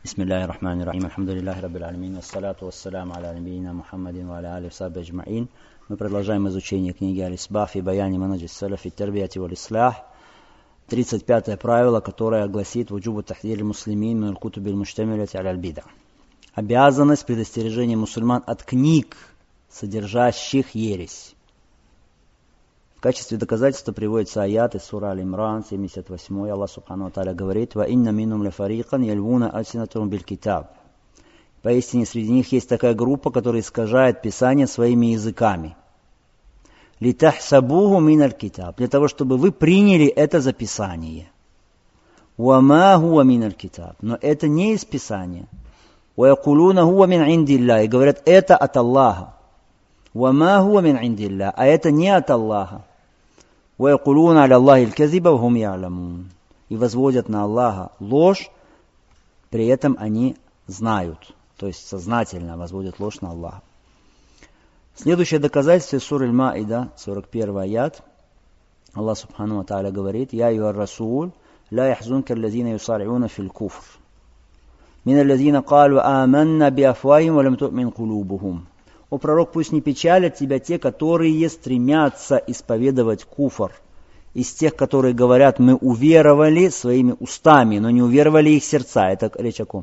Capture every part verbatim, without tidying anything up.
Бисмиллахи рахмани рахим. Альхамдулиллахи раббил алямин. Вассалату вассаляму аля набийина Мухаммадин ва аля алихи ва сахбихи аджмаин. Мы продолжаем изучение книги Аль-Исбах фи баяни манаджи салаф фи тарбияти валь ислах. тридцать пятое правило, которое гласит вуджубу тахдир муслимин мин аль-кутуби аль-муштамиляти аля аль-бид'а. Обязанность предостережения мусульман от книг, содержащих ересь. В качестве доказательства приводится аят из сура Аль-Имран, семьдесят восьмой. Аллах субхану ва тааля говорит: «Ва инна минум ля фарикан яльвуна альсинатум биль китаб». Поистине среди них есть такая группа, которая искажает Писание своими языками. «Литахсабуху мин аль-китаб», для того, чтобы вы приняли это за Писание. «Ва ма хуа мин аль-китаб», но это не из Писания. «Ва якулуна хуа мин индилля», и говорят, это от Аллаха. «Ва ма хуа мин индилля», а это не от Аллаха. وَيَقُولُونَ عَلَى اللَّهِ الْكَذِبَ وَهُمْ يَعْلَمُونَ. И возводят на Аллаха ложь, при этом они знают, то есть сознательно возводят ложь на Аллаха. Следующее доказательство из суры Аль-Маида, сорок первый аят. Аллах субхану ва тааля говорит: «Я айюхар расуль, ла яхзунка аллазина юсари'уна фил куфр. Мин аллазина калу аманна би афвахим ва лам ту'мин кулубухум». О пророк, пусть не печалят тебя те, которые стремятся исповедовать куфр, из тех, которые говорят, мы уверовали своими устами, но не уверовали их сердца. Это речь о ком?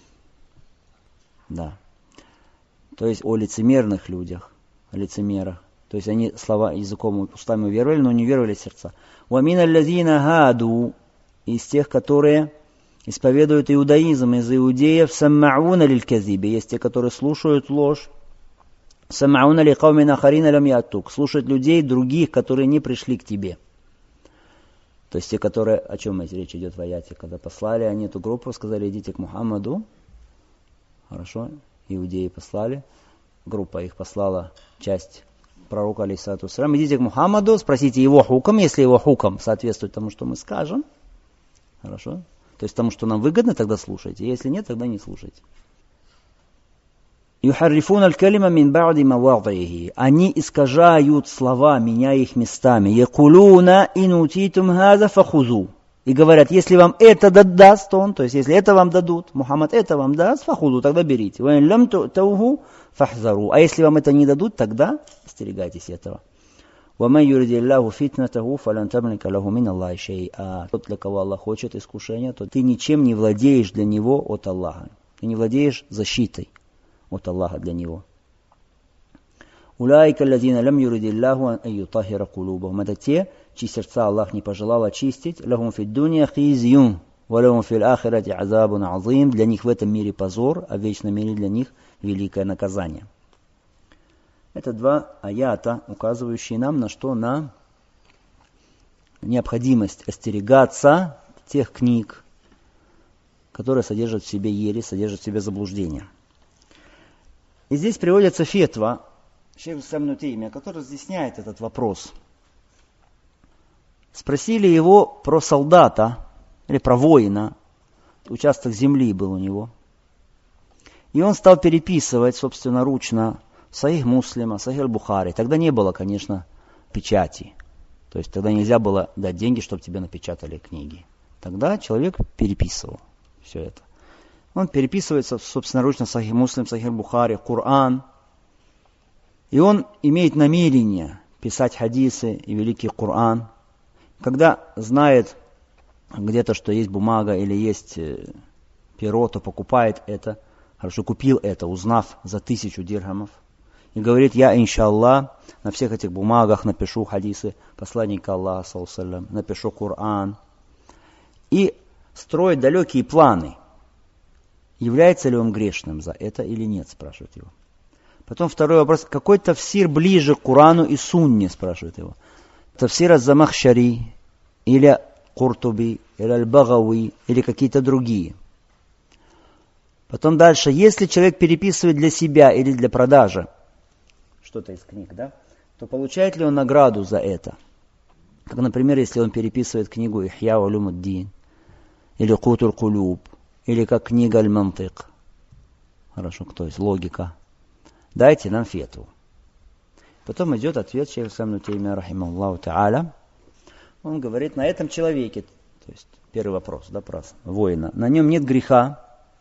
Да. То есть о лицемерных людях, о лицемерах. То есть они слова языком, устами уверовали, но не уверовали в сердца. «Вамин аллазина гаду», из тех, которые исповедуют иудаизм, из иудеев, «саммауна лиль казиби», есть те, которые слушают ложь. «Самауна ли каумин ахарина лям ятук», слушать людей других, которые не пришли к тебе. То есть те, которые, о чем речь идет в аяте, когда послали они эту группу, сказали, идите к Мухаммаду. Хорошо, иудеи послали, группа их послала, часть пророка алейхиссалату вассалям, идите к Мухаммаду, спросите его хукам, если его хукам соответствует тому, что мы скажем. Хорошо, то есть тому, что нам выгодно, тогда слушайте, если нет, тогда не слушайте. «Юхаррифун аль-калима мин ба'ди мавадиhi». Они искажают слова, меняя их местами. «Якулуна ин утитум хаза фахузу». И говорят, если вам это даст он, то есть если это вам дадут, Мухаммад это вам даст, фахузу, тогда берите. «Ва ин лам ту'тауху фахзару». А если вам это не дадут, тогда остерегайтесь этого. «Ва ман юридиллаху фитнатаху фалан тамлика лаху мин Аллахи шай'а». Тот, для кого Аллах хочет искушения, то ты ничем не владеешь для него от Аллаха. Ты не владеешь защитой от Аллаха для него. «Улайка аллазина лам юридиллаху ан ютахира кулубахум». Это те, чьи сердца Аллах не пожелал очистить. «Лахум фид дунья хизюн, ва лахум фил ахирати азабун азим». Для них в этом мире позор, а в вечном мире для них великое наказание. Это два аята, указывающие нам на что? На необходимость остерегаться тех книг, которые содержат в себе ересь, содержат в себе заблуждение. И здесь приводится фетва шейх ибн Теймия, который разъясняет этот вопрос. Спросили его про солдата, или про воина, участок земли был у него. И он стал переписывать собственноручно Сахих Муслима, Сахих аль-Бухари. Тогда не было, конечно, печати. То есть тогда нельзя было дать деньги, чтобы тебе напечатали книги. Тогда человек переписывал все это. Он переписывается собственноручно Сахих Муслим, Сахих Бухари, Коран. И он имеет намерение писать хадисы и великий Коран. Когда знает где-то, что есть бумага или есть перо, то покупает это. Хорошо, купил это, узнав за тысячу дирхамов. И говорит, я, иншаллах, на всех этих бумагах напишу хадисы посланника Аллаха, саллаллаху алейхи ва саллям, напишу Коран. И строит далекие планы. Является ли он грешным за это или нет, спрашивает его. Потом второй вопрос. Какой тафсир ближе к Корану и Сунне, спрашивает его. Тафсир аз-Замахшари, или Куртуби, или Аль-Багави, или какие-то другие. Потом дальше. Если человек переписывает для себя или для продажи что-то из книг, да, то получает ли он награду за это? Как, например, если он переписывает книгу Ихья улумуддин, или Кутуль Кулуб, или как книга Аль-Мантик. Хорошо, то есть логика. Дайте нам фетву. Потом идет ответ шейха ибн Теймия, рахимахуллаху тааля. Он говорит, на этом человеке, то есть первый вопрос, да, про воина, на нем нет греха,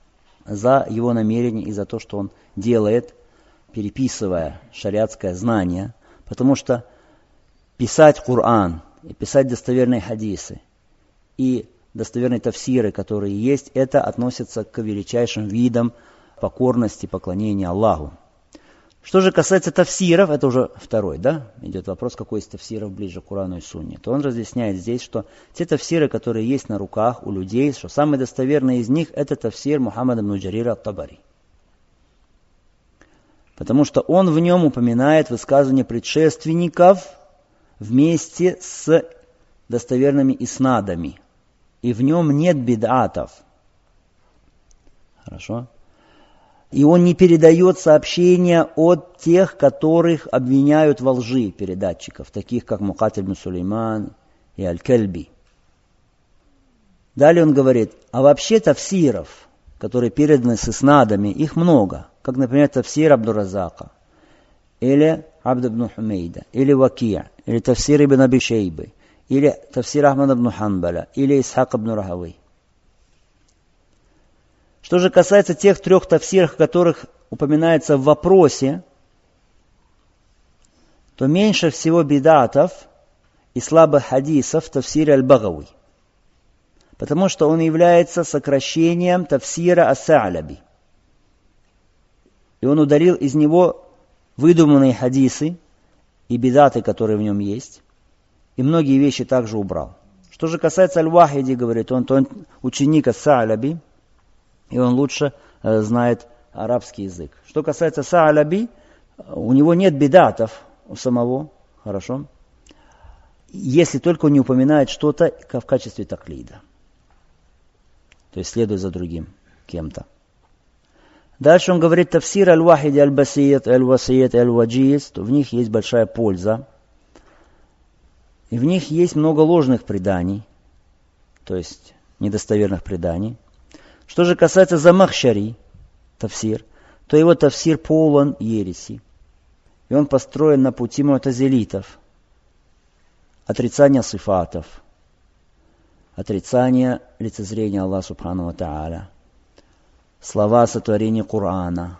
за его намерение и за то, что он делает, переписывая шариатское знание, потому что писать Коран, и писать достоверные хадисы и достоверные тафсиры, которые есть, это относится к величайшим видам покорности, поклонения Аллаху. Что же касается тафсиров, это уже второй, да, идет вопрос, какой из тафсиров ближе к Корану и Сунне, то он разъясняет здесь, что те тафсиры, которые есть на руках у людей, что самый достоверный из них, это тафсир Мухаммада ибн Джарира ат-Табари. Потому что он в нем упоминает высказывания предшественников вместе с достоверными иснадами. И в нем нет бид'атов. Хорошо? И он не передает сообщения от тех, которых обвиняют во лжи передатчиков, таких как Мукатиль ибн Сулейман и Аль-Кальби. Далее он говорит, а вообще тафсиров, которые переданы с иснадами, их много. Как, например, тафсир Абдур-Разака, или Абд ибн Хумейда, или Вакия, или тафсир Ибн Аби Шейбы, или тафсир Ахмад ибн Ханбаля, или Исхак ибн Рахавей. Что же касается тех трех тафсиров, которых упоминается в вопросе, то меньше всего бидатов и слабых хадисов в тафсире Аль-Багави, потому что он является сокращением тафсира Ас-Са'лаби. И он удалил из него выдуманные хадисы и бидаты, которые в нем есть, и многие вещи также убрал. Что же касается Аль-Вахиди, говорит он, то он ученик Ас-Са'лаби, и он лучше э, знает арабский язык. Что касается Са'лаби, у него нет бидатов у самого, хорошо, если только он не упоминает что-то в качестве таклида. То есть следует за другим кем-то. Дальше он говорит, тафсир аль-Вахиди, аль-Басият, аль-Васият, аль-Ваджиз, в них есть большая польза. И в них есть много ложных преданий, то есть недостоверных преданий. Что же касается Замахшари, тафсир, то его тафсир полон ереси. И он построен на пути му'тазилитов, отрицания сифатов, отрицания лицезрения Аллаха Субхану ва Тааля, слова о сотворении Корана,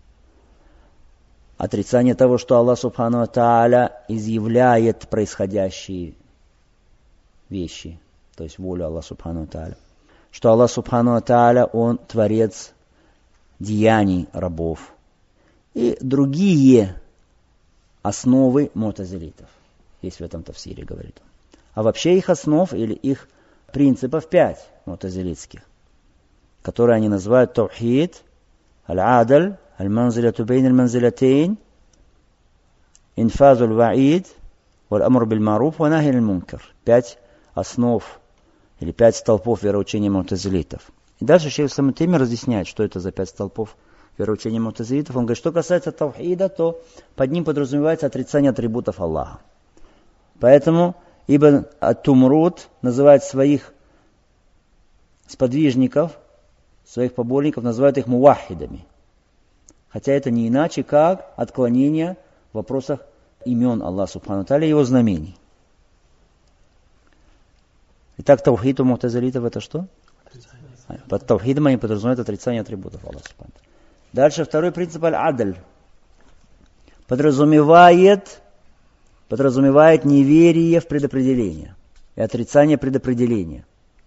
отрицание того, что Аллах Субхану ва Тааля изъявляет происходящие вещи, то есть волю Аллаха Субхану ва Тааля, что Аллах Субхану ва Тааля, Он творец деяний рабов и другие основы му'тазилитов, есть в этом тафсире, говорит он. А вообще их основ или их принципов пять му'тазилитских, которые они называют таухид, аль-адаль, аль-манзиляту бейн аль-манзилятейн, инфазу аль-ваид, валь-амр биль-маруф, ва нахи аль-мункар. Пять основ или пять столпов вероучения му'тазилитов. И дальше шейх ислам ибн Таймия разъясняет, что это за пять столпов вероучения му'тазилитов. Он говорит, что касается таухида, то под ним подразумевается отрицание атрибутов Аллаха. Поэтому Ибн ат-Тумруд называет своих сподвижников, своих поборников, называют их мувахидами. Хотя это не иначе, как отклонение в вопросах имен Аллаха Субхану ва Тааля и его знамений. Итак, таухид у му'тазилитов это что? Отрицание. Под таухидом они подразумевают отрицание атрибутов Аллаха Субхану ва Тааля. Дальше второй принцип аль-адль. Подразумевает, подразумевает неверие в предопределение и отрицание предопределения.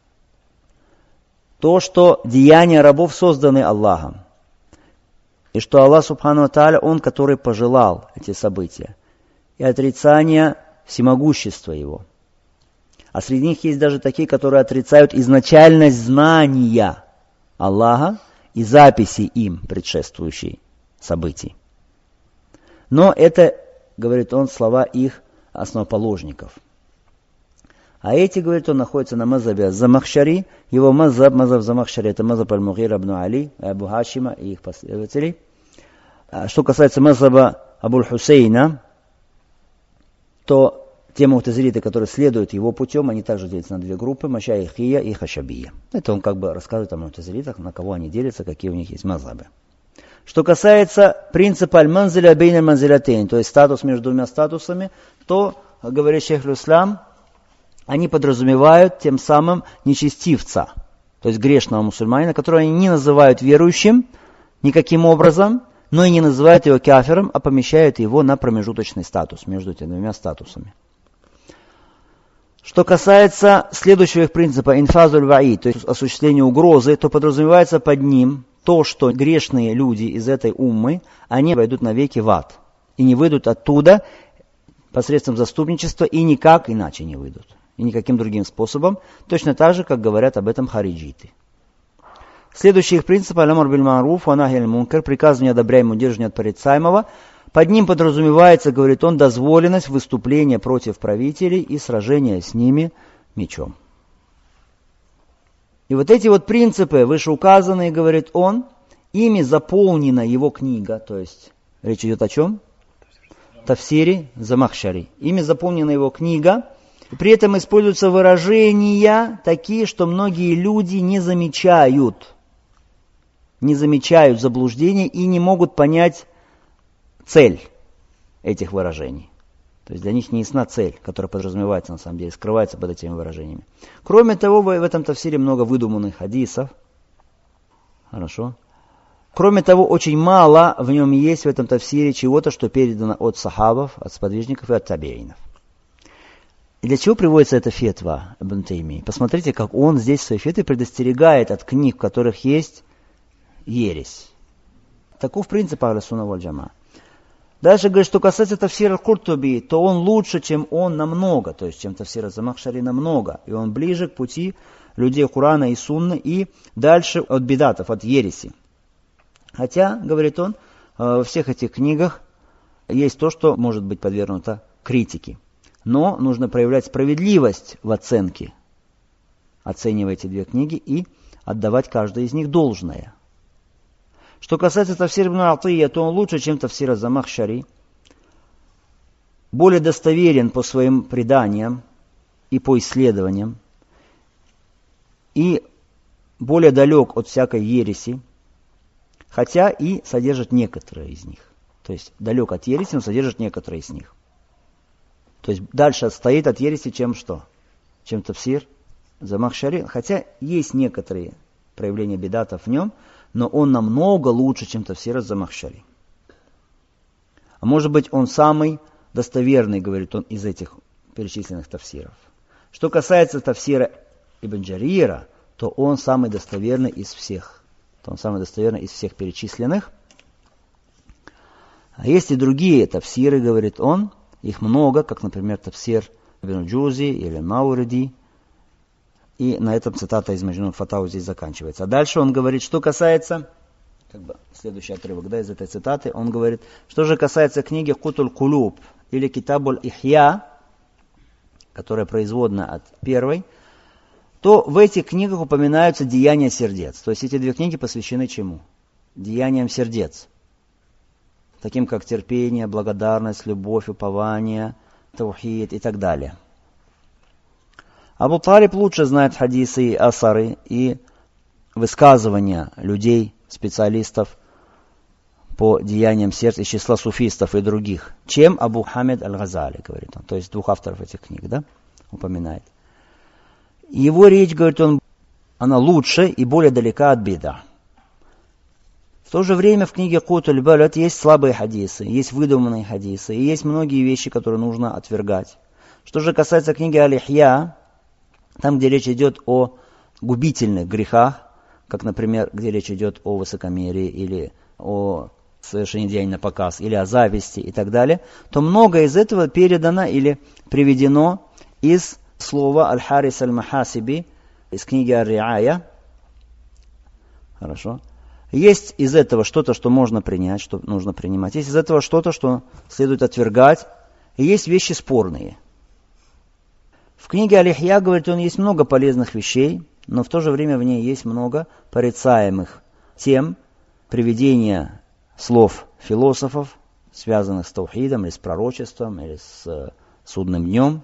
То, что деяния рабов созданы Аллахом, и что Аллах Субхану ва Тааля, Он, который пожелал эти события, и отрицание всемогущества Его. А среди них есть даже такие, которые отрицают изначальность знания Аллаха и записи им предшествующей событий. Но это, говорит он, слова их основоположников. А эти, говорит он, находятся на мазхабе Замахшари. Его мазхаб, мазхаб Замахшари, это мазхаб Аль-Мугира ибн Али, Абу Хашима и их последователей. А что касается мазхаба Абуль-Хусейна, то те му'тазилиты, которые следуют его путем, они также делятся на две группы, Машайхия и Хашабия. Это он как бы рассказывает о му'тазилитах, на кого они делятся, какие у них есть мазхабы. Что касается принципа аль-манзиля бейн аль-манзилятейн, то есть статус между двумя статусами, то, говорит шейх аль-Ислам, они подразумевают тем самым нечестивца, то есть грешного мусульманина, которого они не называют верующим никаким образом, но и не называют его кафиром, а помещают его на промежуточный статус между этими двумя статусами. Что касается следующего их принципа, инфазуль ваи, то есть осуществление угрозы, то подразумевается под ним то, что грешные люди из этой уммы, они войдут навеки в ад и не выйдут оттуда посредством заступничества и никак иначе не выйдут. И никаким другим способом, точно так же, как говорят об этом хариджиты. Следующий их принцип, аль-амр биль-ма'руф ва нахи аль-мункар, приказывание одобряемого, удерживание от порицаемого. Под ним подразумевается, говорит он, дозволенность выступления против правителей и сражения с ними мечом. И вот эти вот принципы, вышеуказанные, говорит он, ими заполнена его книга, то есть речь идет о чем? Тафсире Замахшари. Ими заполнена его книга, и при этом используются выражения такие, что многие люди не замечают, не замечают заблуждения и не могут понять цель этих выражений. То есть для них не ясна цель, которая подразумевается на самом деле, скрывается под этими выражениями. Кроме того, в этом тафсире много выдуманных хадисов. Хорошо. Кроме того, очень мало в нем есть в этом тафсире чего-то, что передано от сахабов, от сподвижников и от табеинов. И для чего приводится эта фетва Ибн Таймии? Посмотрите, как он здесь в своей фетве предостерегает от книг, в которых есть ересь. Таков принцип Ахлю-Сунна валь-Джамаа. Дальше говорит, что касается тафсира Куртуби, то он лучше, чем он намного, то есть чем тафсира Замахшари намного. И он ближе к пути людей Курана и Сунны и дальше от бидатов, от ереси. Хотя, говорит он, во всех этих книгах есть то, что может быть подвергнуто критике. Но нужно проявлять справедливость в оценке, оценивая эти две книги и отдавать каждой из них должное. Что касается тафсира Ибн Атия, то он лучше, чем тафсира Замахшари, более достоверен по своим преданиям и по исследованиям, и более далек от всякой ереси, хотя и содержит некоторые из них. То есть далек от ереси, но содержит некоторые из них. То есть дальше отстоит от ереси, чем что? Чем тафсир Замахшари. Хотя есть некоторые проявления бидатов в нем, но он намного лучше, чем тафсир Замахшари. А может быть, он самый достоверный, говорит он, из этих перечисленных тафсиров. Что касается тафсира Ибн Джарира, то он самый достоверный из всех. То он самый достоверный из всех перечисленных. А есть и другие тафсиры, говорит он, их много, как, например, тафсир Ибн Джузи или Мауриди. И на этом цитата из Маджнун Фатау здесь заканчивается. А дальше он говорит, что касается, как бы следующий отрывок, да, из этой цитаты, он говорит, что же касается книги Кутуль Кулуб или Китабуль Ихья, которая производна от первой, то в этих книгах упоминаются деяния сердец. То есть эти две книги посвящены чему? Деяниям сердец. Таким как терпение, благодарность, любовь, упование, таухид и так далее. Абу Талиб лучше знает хадисы и асары и высказывания людей, специалистов по деяниям сердца из числа суфистов и других, чем Абу Хамид аль-Газали, говорит он. То есть двух авторов этих книг, да, упоминает. Его речь, говорит он, она лучше и более далека от бида. В то же время в книге Кутуль Балат есть слабые хадисы, есть выдуманные хадисы, и есть многие вещи, которые нужно отвергать. Что же касается книги Аль-Ихья, там, где речь идет о губительных грехах, как, например, где речь идет о высокомерии или о совершении деяний на показ, или о зависти и так далее, то многое из этого передано или приведено из слова Аль-Харис Аль-Махасиби, из книги Ар-Риая. Хорошо. Есть из этого что-то, что можно принять, что нужно принимать. Есть из этого что-то, что следует отвергать. И есть вещи спорные. В книге Аль-Ихья, говорит он, есть много полезных вещей, но в то же время в ней есть много порицаемых тем, приведения слов философов, связанных с таухидом, или с пророчеством, или с судным днем.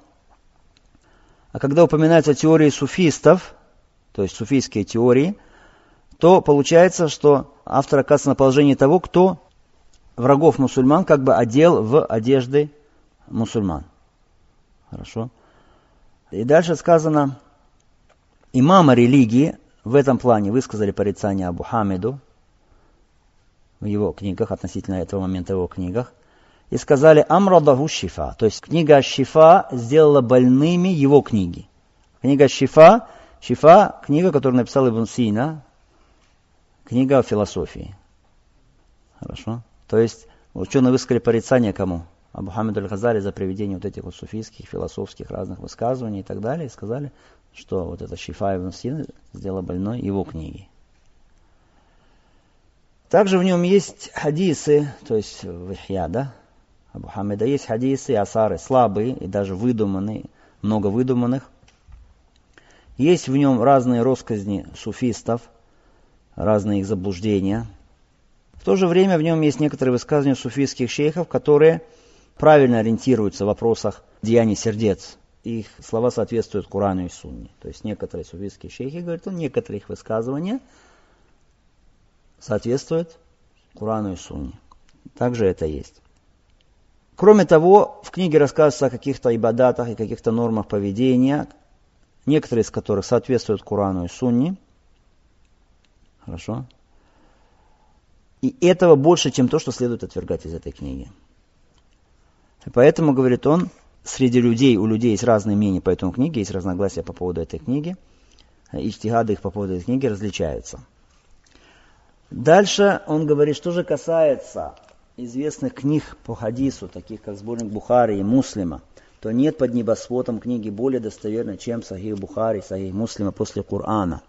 А когда упоминаются теории суфистов, то есть суфийские теории, то получается, что автор оказывается на положении того, кто врагов мусульман как бы одел в одежды мусульман. Хорошо. И дальше сказано, имама религии в этом плане высказали порицание Абу Хамиду в его книгах, относительно этого момента в его книгах, и сказали «Амрадаху шифа», то есть книга Шифа сделала больными его книги. Книга Шифа, Шифа, книга, которую написал Ибн Сина, книга о философии. Хорошо? То есть ученые высказали порицание кому? Абу Хамиду аль-Газали за приведение вот этих вот суфийских, философских разных высказываний и так далее, и сказали, что вот это Шифа Ибн Сина сделала больной его книги. Также в нем есть хадисы, то есть в Ихья, да, Абу Хамида есть хадисы и асары слабые и даже выдуманные, много выдуманных. Есть в нем разные россказни суфистов, разные их заблуждения. В то же время в нем есть некоторые высказывания суфийских шейхов, которые правильно ориентируются в вопросах деяний сердец. Их слова соответствуют Корану и Сунне. То есть некоторые суфийские шейхи говорят, что некоторые их высказывания соответствуют Корану и Сунне. Также это есть. Кроме того, в книге рассказывается о каких-то ибадатах и каких-то нормах поведения, некоторые из которых соответствуют Корану и Сунне. Хорошо. И этого больше, чем то, что следует отвергать из этой книги. И поэтому, говорит он, среди людей, у людей есть разные мнения по этому книге, есть разногласия по поводу этой книги, иджтихады их по поводу этой книги различаются. Дальше он говорит, что же касается известных книг по хадису, таких как сборник Бухари и Муслима, то нет под небосводом книги более достоверной, чем Сахих Бухари, Сахих Муслима после Корана.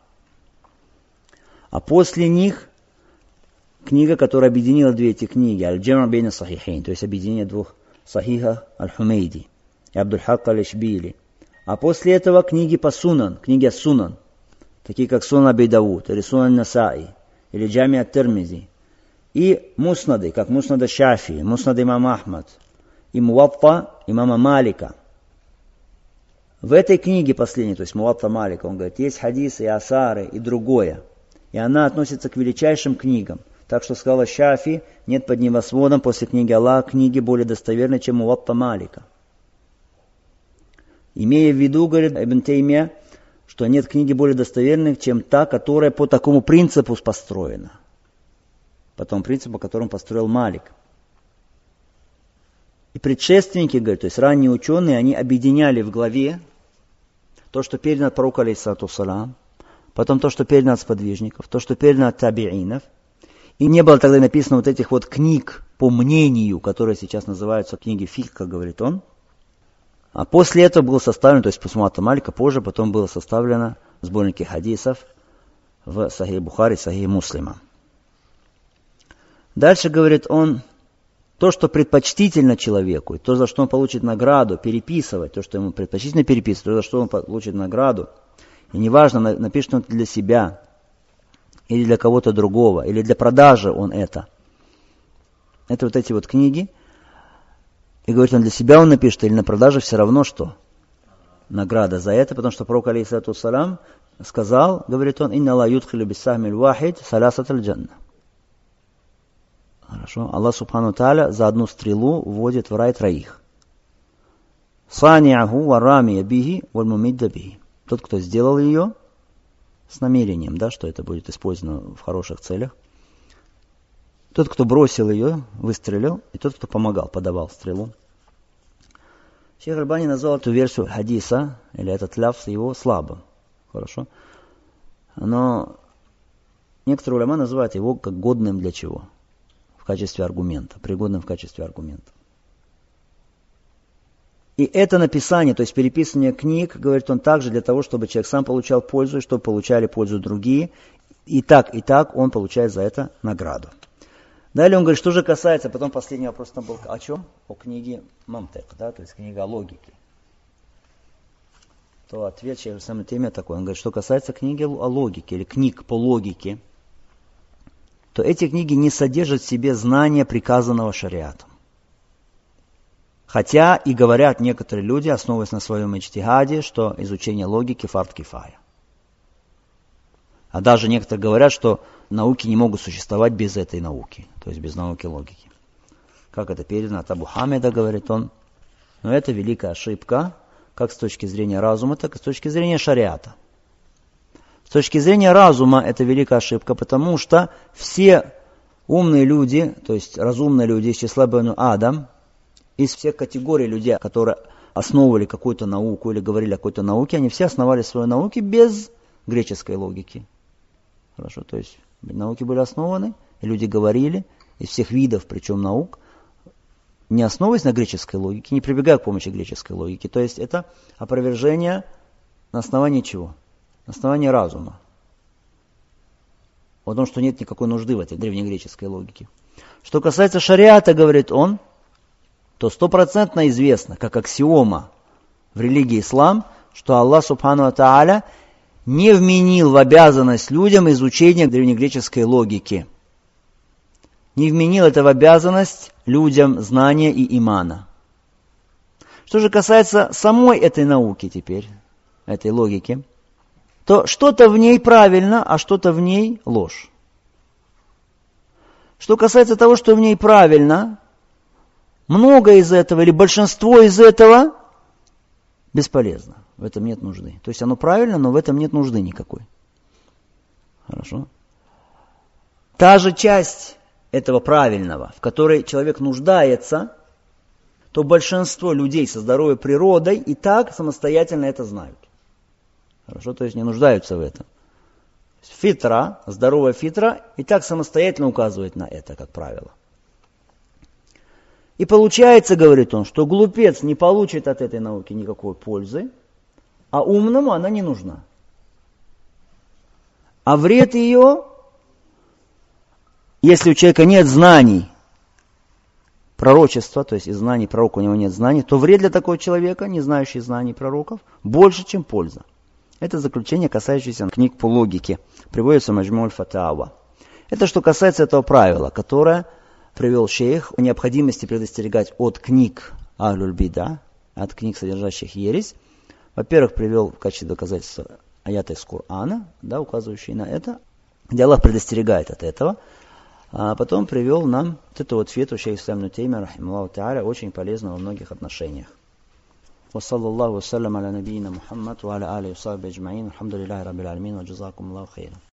А после них книга, которая объединила две эти книги, Аль-Джама бейна Сахихейн, то есть объединение двух Сахиха Аль-Хумейди и Абдуль-Хак Аль-Ишбили. А после этого книги по Сунан, книги о Сунан, такие как Сунан Аби Дауд, или Сунан Насаи, или Джами ат-Тирмизи, и Муснады, как Муснада Шафии, Муснад имама Ахмад, и Муатта имама Малика. В этой книге последней, то есть Муатта Малика, он говорит, есть хадисы и асары и другое. И она относится к величайшим книгам. Так что сказала Шафи, нет под небосводом после книги Аллаха книги более достоверной, чем Муатта Малика. Имея в виду, говорит Ибн Таймия, что нет книги более достоверных, чем та, которая по такому принципу построена. По тому принципу, по которому построил Малик. И предшественники, говорят, то есть ранние ученые, они объединяли в главе то, что передано от пророка, алейхиссалату вассалам, потом то, что передано от сподвижников, то, что передано от табиинов. И не было тогда написано вот этих вот книг по мнению, которые сейчас называются книги фикх, как говорит он. А после этого было составлено, то есть после Муатта Малика, позже потом было составлено сборники хадисов в Сахих Бухари, Сахих Муслима. Дальше говорит он, то, что предпочтительно человеку, и то, за что он получит награду, переписывать, то, что ему предпочтительно переписывать, то, за что он получит награду, и неважно, напишет он это для себя, или для кого-то другого, или для продажи он это. Это вот эти вот книги. И говорит, он для себя он напишет, или на продаже все равно что? Награда за это, потому что пророк, алейхиссалату вассалам, сказал, говорит он, «Инна ла юдхилу биссахмиль вахид салясат аль-джанна». Хорошо. Аллах субхану тааля за одну стрелу вводит в рай троих. «Саниаху ва рамия бихи валь мумидда бихи». Тот, кто сделал ее с намерением, да, что это будет использовано в хороших целях. Тот, кто бросил ее, выстрелил, и тот, кто помогал, подавал стрелу. Шейх Альбани назвал эту версию хадиса, или этот лафз его слабым. Хорошо. Но некоторые уляма называют его как годным для чего? В качестве аргумента, пригодным в качестве аргумента. И это написание, то есть переписывание книг, говорит он, также для того, чтобы человек сам получал пользу, и чтобы получали пользу другие. И так, и так он получает за это награду. Далее он говорит, что же касается, потом последний вопрос там был о чем? О книге Мамтек, да, то есть книга о логике. То ответ через самой теме такой. Он говорит, что касается книги о логике, или книг по логике, то эти книги не содержат в себе знания, приказанного шариатом. Хотя и говорят некоторые люди, основываясь на своем иджтихаде, что изучение логики фард кифая. А даже некоторые говорят, что науки не могут существовать без этой науки, то есть без науки логики. Как это передано от Абу Хамида, говорит он. Но это великая ошибка, как с точки зрения разума, так и с точки зрения шариата. С точки зрения разума это великая ошибка, потому что все умные люди, то есть разумные люди из числа Бану Адам, из всех категорий людей, которые основывали какую-то науку или говорили о какой-то науке, они все основали свои науки без греческой логики. Хорошо, то есть науки были основаны, и люди говорили из всех видов, причем наук, не основываясь на греческой логике, не прибегая к помощи греческой логики. То есть это опровержение на основании чего? На основании разума. Потому что нет никакой нужды в этой древнегреческой логике. Что касается шариата, говорит он, то стопроцентно известно, как аксиома в религии ислам, что Аллах Субхану ва Тааля не вменил в обязанность людям изучение древнегреческой логики. Не вменил это в обязанность людям знания и имана. Что же касается самой этой науки теперь, этой логики, то что-то в ней правильно, а что-то в ней ложь. Что касается того, что в ней правильно, много из этого или большинство из этого бесполезно. В этом нет нужды. То есть оно правильно, но в этом нет нужды никакой. Хорошо. Та же часть этого правильного, в которой человек нуждается, то большинство людей со здоровой природой и так самостоятельно это знают. Хорошо, то есть не нуждаются в этом. Фитра, здоровая фитра, и так самостоятельно указывает на это, как правило. И получается, говорит он, что глупец не получит от этой науки никакой пользы, а умному она не нужна. А вред ее, если у человека нет знаний, пророчества, то есть из знаний пророка у него нет знаний, то вред для такого человека, не знающий знаний пророков, больше, чем польза. Это заключение, касающееся книг по логике, приводится в Маджму аль-Фатава. Это что касается этого правила, которое привел шейх о необходимости предостерегать от книг Ахлюль Бида, от книг, содержащих ересь. Во-первых, привел в качестве доказательства аяты из Корана, да, указывающие на это, где Аллах предостерегает от этого. А потом привел нам вот эту вот фетву шейх Ислам ибн Теймия, рахимахуллаху тааля, очень полезную во многих отношениях. وصلى الله وسلم على نبينا محمد وعلى آله وصحبه أجمعين الحمد لله رب العالمين وجزاكم الله خيرا.